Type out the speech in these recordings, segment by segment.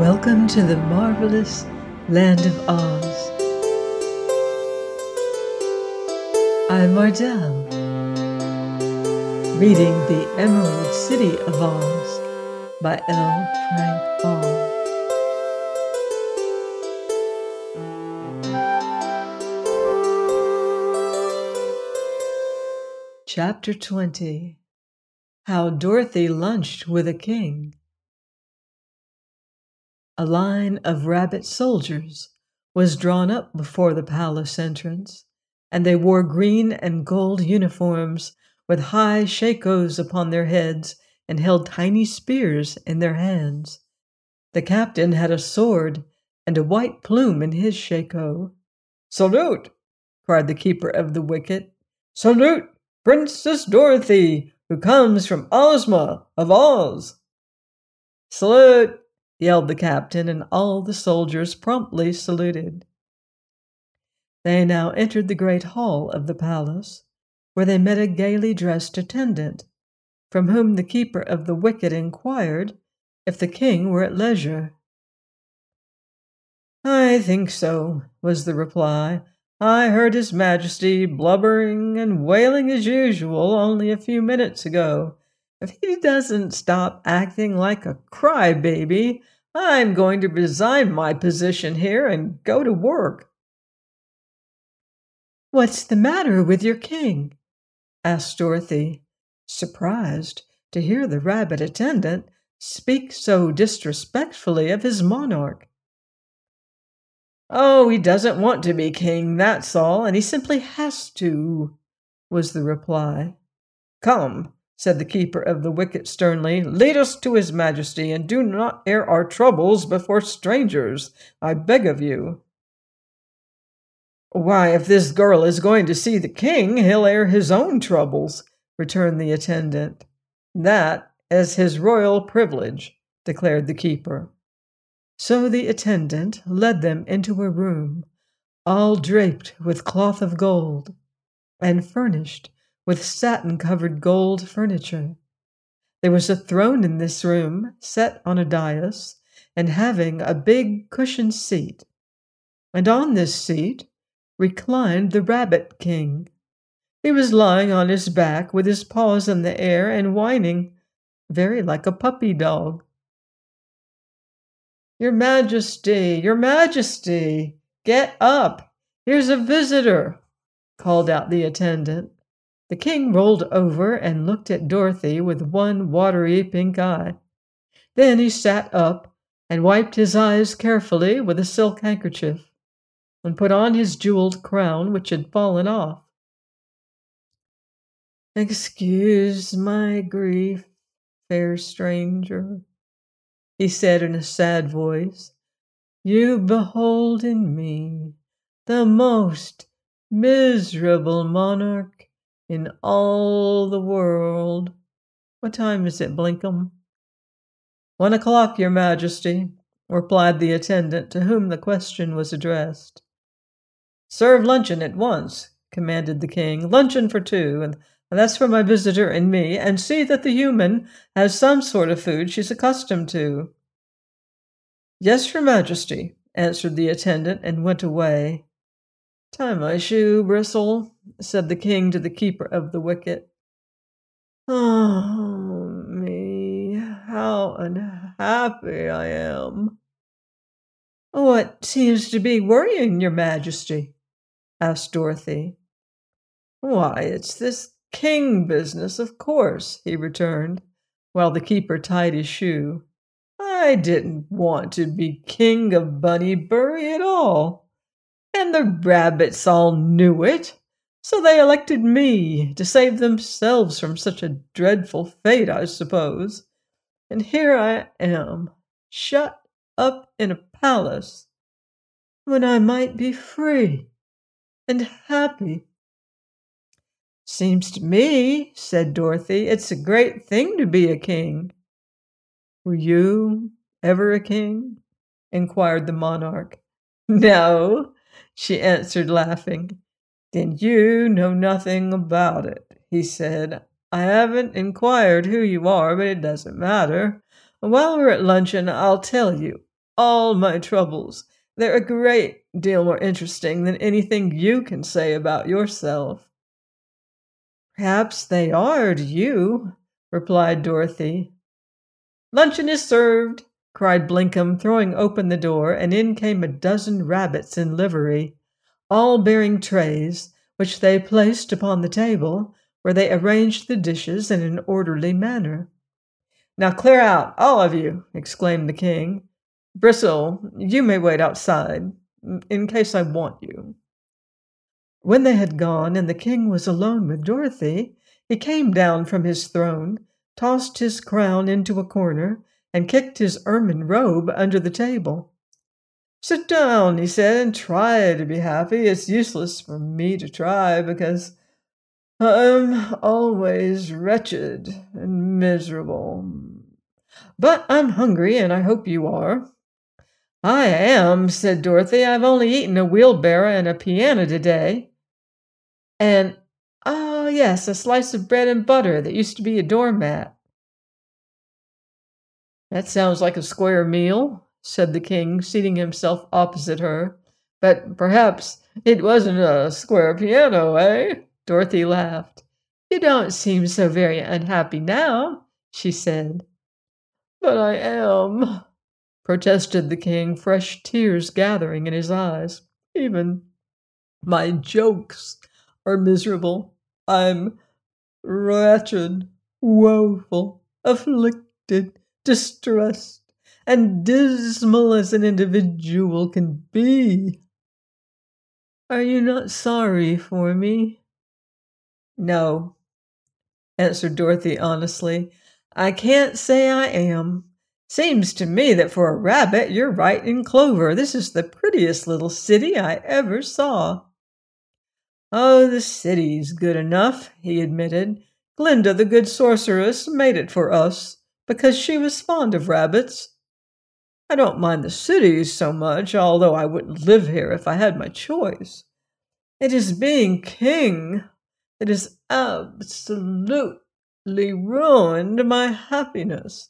Welcome to the marvelous land of Oz. I'm Mardell, reading The Emerald City of Oz by L. Frank Baum. Chapter 20. How Dorothy Lunched with a King. A line of rabbit soldiers was drawn up before the palace entrance, and they wore green and gold uniforms with high shakos upon their heads and held tiny spears in their hands. The captain had a sword and a white plume in his shako. "Salute!" cried the keeper of the wicket. "Salute Princess Dorothy, who comes from Ozma of Oz." "Salute!" yelled the captain, and all the soldiers promptly saluted. They now entered the great hall of the palace, where they met a gaily dressed attendant, from whom the keeper of the wicket inquired if the king were at leisure. "I think so," was the reply. "I heard His Majesty blubbering and wailing as usual only a few minutes ago. If he doesn't stop acting like a crybaby, I'm going to resign my position here and go to work." "What's the matter with your king?" asked Dorothy, surprised to hear the rabbit attendant speak so disrespectfully of his monarch. "Oh, he doesn't want to be king, that's all, and he simply has to," was the reply. "Come," said the keeper of the wicket sternly, "lead us to His Majesty, and do not air our troubles before strangers, I beg of you." "Why, if this girl is going to see the king, he'll air his own troubles," returned the attendant. "That is his royal privilege," declared the keeper. So the attendant led them into a room, all draped with cloth of gold, and furnished with satin-covered gold furniture. There was a throne in this room, set on a dais, and having a big cushioned seat. And on this seat reclined the Rabbit King. He was lying on his back with his paws in the air and whining, very like a puppy dog. "Your Majesty, Your Majesty, get up! Here's a visitor!" called out the attendant. The king rolled over and looked at Dorothy with one watery pink eye. Then he sat up and wiped his eyes carefully with a silk handkerchief, and put on his jeweled crown, which had fallen off. "Excuse my grief, fair stranger," he said in a sad voice. "You behold in me the most miserable monarch in all the world. What time is it, Blinkum?" "1 o'clock, Your Majesty," replied the attendant to whom the question was addressed. "Serve luncheon at once," commanded the king. "Luncheon for 2, and that's for my visitor and me, and see that the human has some sort of food she's accustomed to." "Yes, Your Majesty," answered the attendant, and went away. "Tie my shoe, Bristle," said the king to the keeper of the wicket. "Oh, me, how unhappy I am." "What seems to be worrying Your Majesty?" asked Dorothy. "Why, it's this king business, of course," he returned, while the keeper tied his shoe. "I didn't want to be king of Bunnybury at all, and the rabbits all knew it, so they elected me to save themselves from such a dreadful fate, I suppose. And here I am, shut up in a palace, when I might be free and happy." "Seems to me," said Dorothy, "it's a great thing to be a king." "Were you ever a king?" inquired the monarch. "No," she answered, laughing. "Then you know nothing about it," he said. "I haven't inquired who you are, but it doesn't matter. While we're at luncheon, I'll tell you. all my troubles. They're a great deal more interesting than anything you can say about yourself." "Perhaps they are to you," replied Dorothy. "Luncheon is served," cried Blinkum, throwing open the door, and in came a dozen rabbits in livery, all bearing trays, which they placed upon the table, where they arranged the dishes in an orderly manner. "Now clear out, all of you!" exclaimed the king. "Bristle, you may wait outside, in case I want you." When they had gone, and the king was alone with Dorothy, he came down from his throne, tossed his crown into a corner, and kicked his ermine robe under the table. "Sit down," he said, "and try to be happy. It's useless for me to try, because I'm always wretched and miserable. But I'm hungry, and I hope you are." "I am," said Dorothy. "I've only eaten a wheelbarrow and a piano today. And, oh yes, a slice of bread and butter that used to be a doormat." "That sounds like a square meal," said the king, seating himself opposite her. "But perhaps it wasn't a square piano, eh?" Dorothy laughed. "You don't seem so very unhappy now," she said. "But I am," protested the king, fresh tears gathering in his eyes. "Even my jokes are miserable. I'm wretched, woeful, afflicted, distressed, and dismal as an individual can be." "Are you not sorry for me?" "No," answered Dorothy honestly. "I can't say I am. Seems to me that for a rabbit you're right in clover. This is the prettiest little city I ever saw." "Oh, the city's good enough," he admitted. "Glinda, the good sorceress, made it for us, because she was fond of rabbits. I don't mind the city so much, although I wouldn't live here if I had my choice. It is being king that has absolutely ruined my happiness."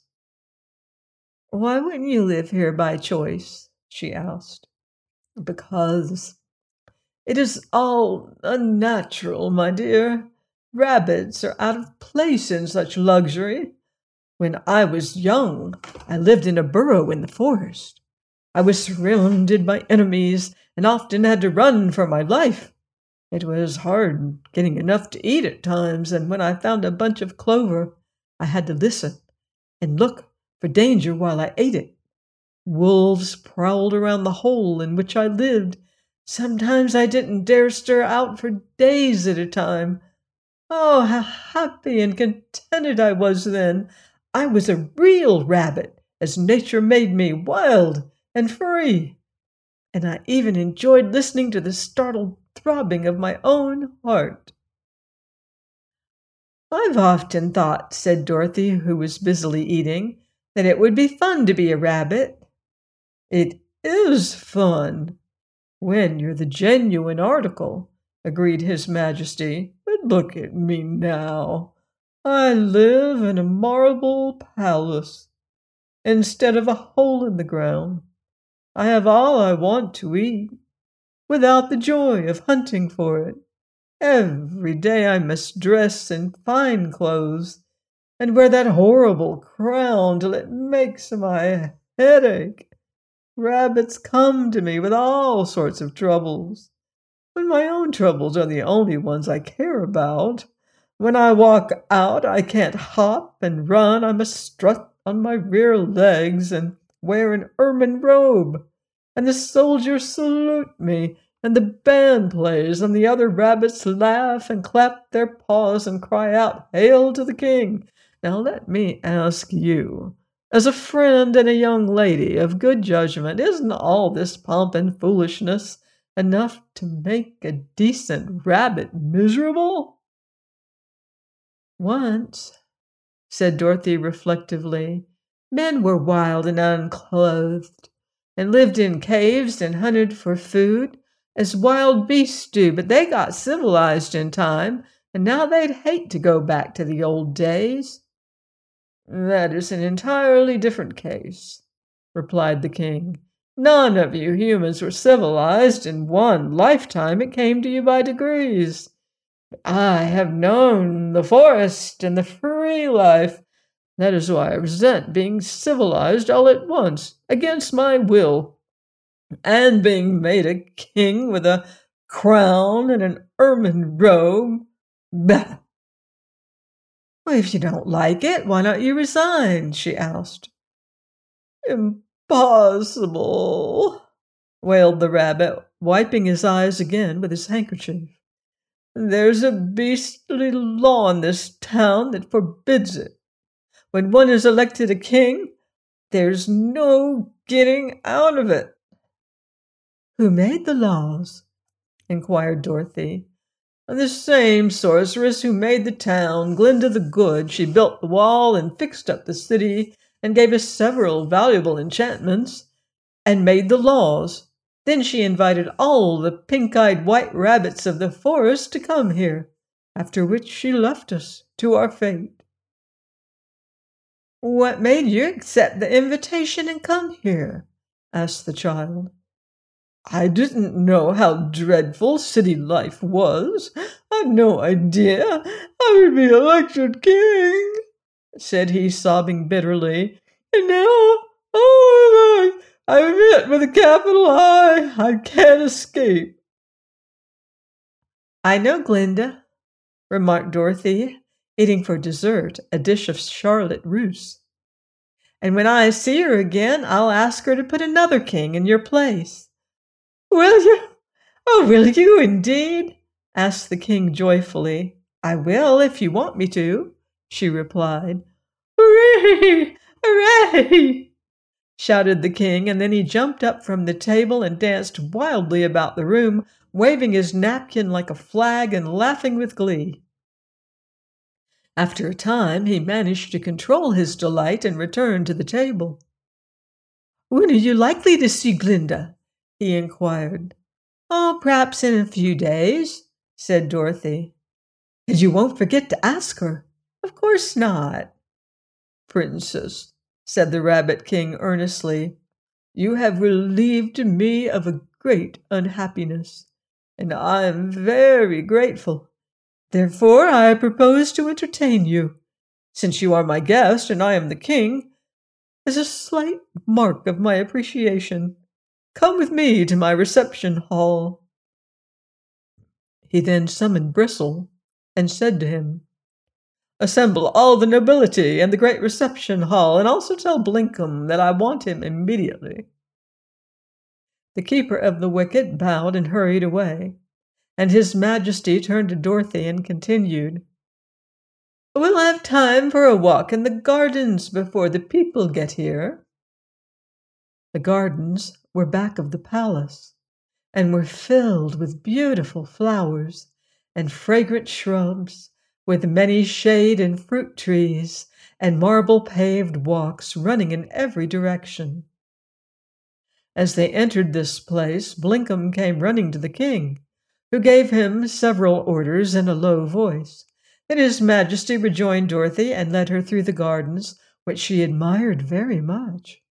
"Why wouldn't you live here by choice?" she asked. "Because it is all unnatural, my dear. Rabbits are out of place in such luxury. When I was young, I lived in a burrow in the forest. I was surrounded by enemies and often had to run for my life. It was hard getting enough to eat at times, and when I found a bunch of clover, I had to listen and look for danger while I ate it. Wolves prowled around the hole in which I lived. Sometimes I didn't dare stir out for days at a time. Oh, how happy and contented I was then! I was a real rabbit, as nature made me, wild and free. And I even enjoyed listening to the startled throbbing of my own heart." "I've often thought," said Dorothy, who was busily eating, "that it would be fun to be a rabbit." "It is fun, when you're the genuine article," agreed His Majesty. "But look at me now. I live in a marble palace instead of a hole in the ground. I have all I want to eat, without the joy of hunting for it. Every day I must dress in fine clothes and wear that horrible crown till it makes my head ache. Rabbits come to me with all sorts of troubles, when my own troubles are the only ones I care about. When I walk out, I can't hop and run. I must strut on my rear legs and wear an ermine robe. And the soldiers salute me, and the band plays, and the other rabbits laugh and clap their paws and cry out, 'Hail to the king!' Now let me ask you, as a friend and a young lady of good judgment, isn't all this pomp and foolishness enough to make a decent rabbit miserable?" "Once," said Dorothy reflectively, "men were wild and unclothed, and lived in caves and hunted for food, as wild beasts do, but they got civilized in time, and now they'd hate to go back to the old days." "That is an entirely different case. replied the king. "None of you humans were civilized in one lifetime. It came to you by degrees. I have known the forest and the free life. That is why I resent being civilized all at once, against my will, and being made a king with a crown and an ermine robe. Bah!" "Well, if you don't like it, why don't you resign?" she asked. "Impossible," wailed the rabbit, wiping his eyes again with his handkerchief. "There's a beastly law in this town that forbids it. When one is elected a king, there's no getting out of it." "Who made the laws?" inquired Dorothy. "The same sorceress who made the town, Glinda the Good. She built the wall and fixed up the city and gave us several valuable enchantments and made the laws. Then she invited all the pink-eyed white rabbits of the forest to come here, after which she left us to our fate." "What made you accept the invitation and come here?" asked the child. "I didn't know how dreadful city life was. I'd no idea I would be elected king," said he, sobbing bitterly. "And now, oh, I'm hit with a capital I can't escape." "I know Glinda," remarked Dorothy, eating for dessert a dish of Charlotte Russe. "And when I see her again, I'll ask her to put another king in your place." "Will you? Oh, will you indeed?" asked the king joyfully. "I will if you want me to," she replied. "Hooray! Hooray!" shouted the king, and then he jumped up from the table and danced wildly about the room, waving his napkin like a flag and laughing with glee. After a time, he managed to control his delight and returned to the table. "When are you likely to see Glinda?" he inquired. "Oh, perhaps in a few days," said Dorothy. "And you won't forget to ask her?" "Of course not." "Princess," said the Rabbit King earnestly, "you have relieved me of a great unhappiness, and I am very grateful. Therefore I propose to entertain you, since you are my guest and I am the king, as a slight mark of my appreciation. Come with me to my reception hall." He then summoned Bristle and said to him, "Assemble all the nobility in the great reception hall, and also tell Blinkum that I want him immediately." The keeper of the wicket bowed and hurried away, and His Majesty turned to Dorothy and continued, "We'll have time for a walk in the gardens before the people get here." The gardens were back of the palace, and were filled with beautiful flowers and fragrant shrubs, with many shade and fruit trees, and marble-paved walks running in every direction. As they entered this place, Blinkum came running to the king, who gave him several orders in a low voice. Then His Majesty rejoined Dorothy and led her through the gardens, which she admired very much.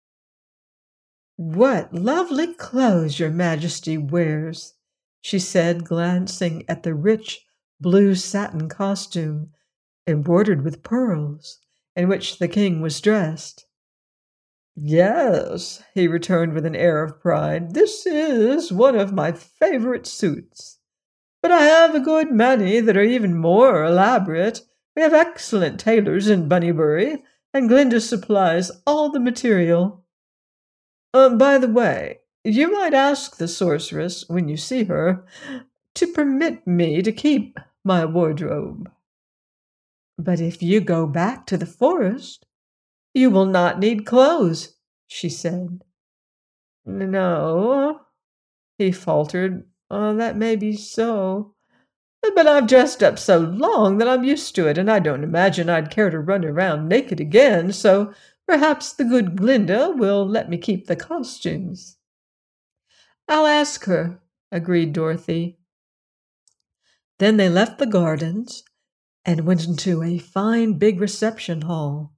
"What lovely clothes your Majesty wears," she said, glancing at the rich blue satin costume embroidered with pearls, in which the king was dressed. "Yes," he returned with an air of pride, "this is one of my favorite suits. But I have a good many that are even more elaborate. We have excellent tailors in Bunnybury, and Glinda supplies all the material. By the way, you might ask the sorceress, when you see her, to permit me to keep my wardrobe." "But if you go back to the forest, you will not need clothes," she said. "No," he faltered, "that may be so. But I've dressed up so long that I'm used to it, and I don't imagine I'd care to run around naked again, so perhaps the good Glinda will let me keep the costumes." "I'll ask her," agreed Dorothy. Then they left the gardens and went into a fine big reception hall,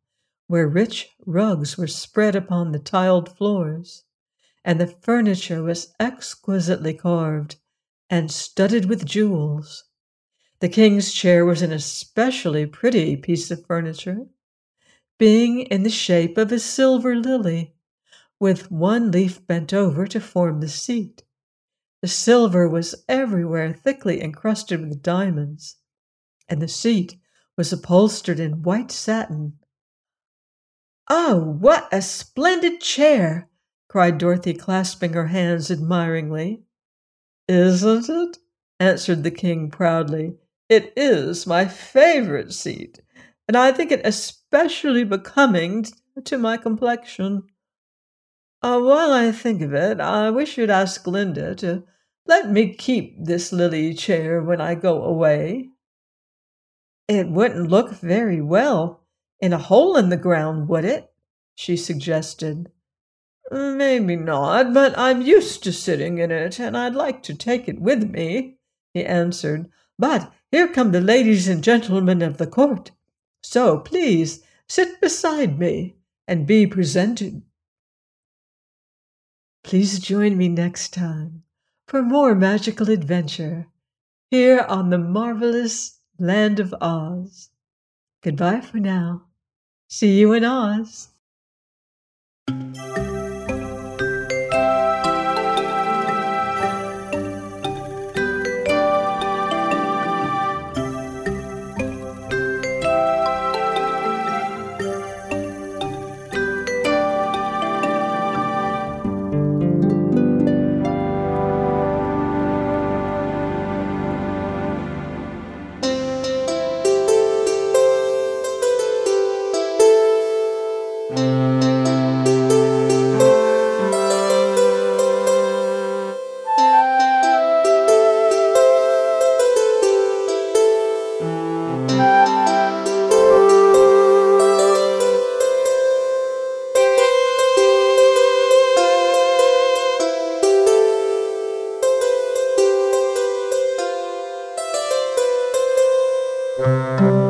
where rich rugs were spread upon the tiled floors, and the furniture was exquisitely carved and studded with jewels. The king's chair was an especially pretty piece of furniture, being in the shape of a silver lily, with one leaf bent over to form the seat. The silver was everywhere thickly encrusted with diamonds, and the seat was upholstered in white satin. "Oh, what a splendid chair!" cried Dorothy, clasping her hands admiringly. "Isn't it?" answered the king proudly. "It is my favorite seat, and I think it especially becoming to my complexion. While I think of it, I wish you'd ask Glinda to let me keep this lily chair when I go away." "It wouldn't look very well in a hole in the ground, would it?" she suggested. "Maybe not, but I'm used to sitting in it, and I'd like to take it with me," he answered. "But here come the ladies and gentlemen of the court, so please sit beside me and be presented." Please join me next time for more magical adventure here on the marvelous Land of Oz. Goodbye for now. See you in Oz. Música